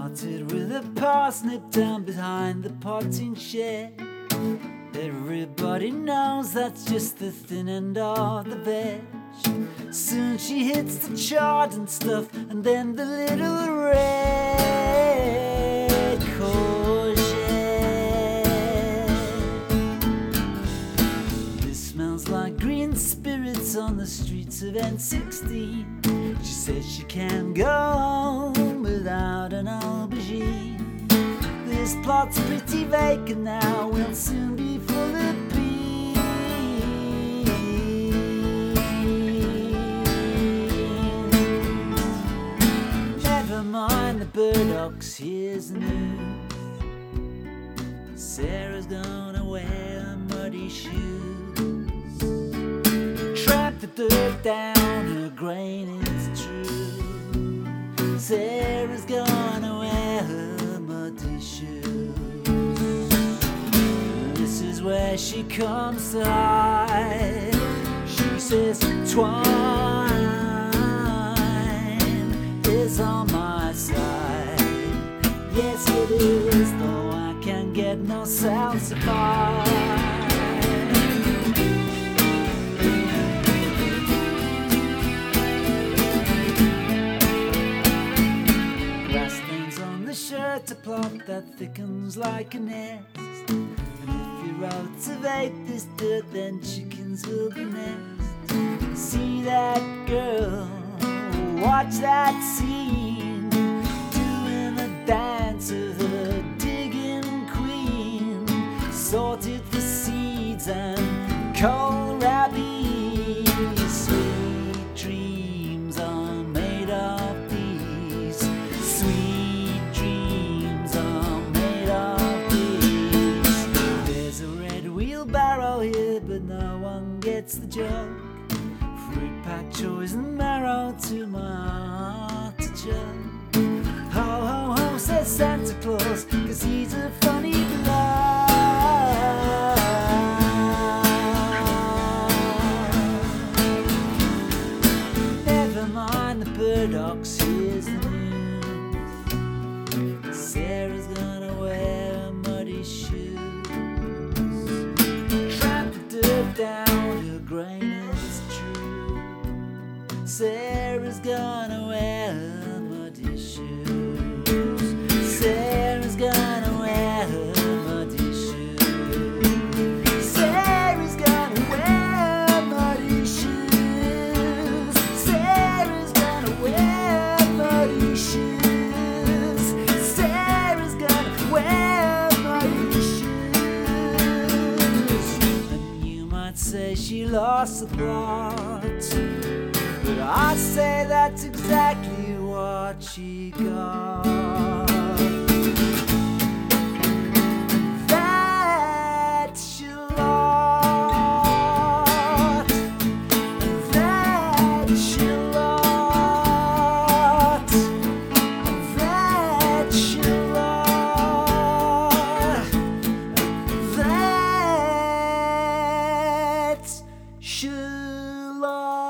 started with a parsnip down behind the potting shed. Everybody knows that's just the thin end of the veg. Soon she hits the chard and stuff, and then the little red courgette. This smells like green spirits on the streets of N16. She says she can't go home without an aubergine. This plot's pretty vacant now, will soon be full of beans. Never mind the burdocks, here's the news. Sarah's gonna wear muddy shoes. Tramp the dirt down her grain, it's true. Sarah's gonna wear her muddy shoes. This is where she comes to hide. She says twine is on my side. Yes it is, though I can't get no salsify. Shirt, a plot that thickens like a nest. And if you rotivate this dirt, then chickens will be next. See that girl, watch that scene, doing the dance of the digging queen. Sorted for seeds and kohlrabi. Sweet dreams are made of these. Sweet dreams are made of these. There's a red wheelbarrow here, but no one gets the joke. Fruit pack, choys and marrow to my artichoke. Ho ho ho, says Santa Claus, 'cause he's a funny bloke. Never mind the burdocks, here's the news. Sarah's gonna wear muddy shoes. Tramp the dirt down her grain, it's true. Sarah's gonna wear muddy shoes. Sarah's gonna wear muddy shoes. Sarah's gonna wear muddy shoes. Sarah's gonna wear muddy shoes. Sarah's gonna wear muddy shoes. And you might say she lost the plot, but I say that's exactly what she got. That she lost. That she lost. That she lost. That she lost.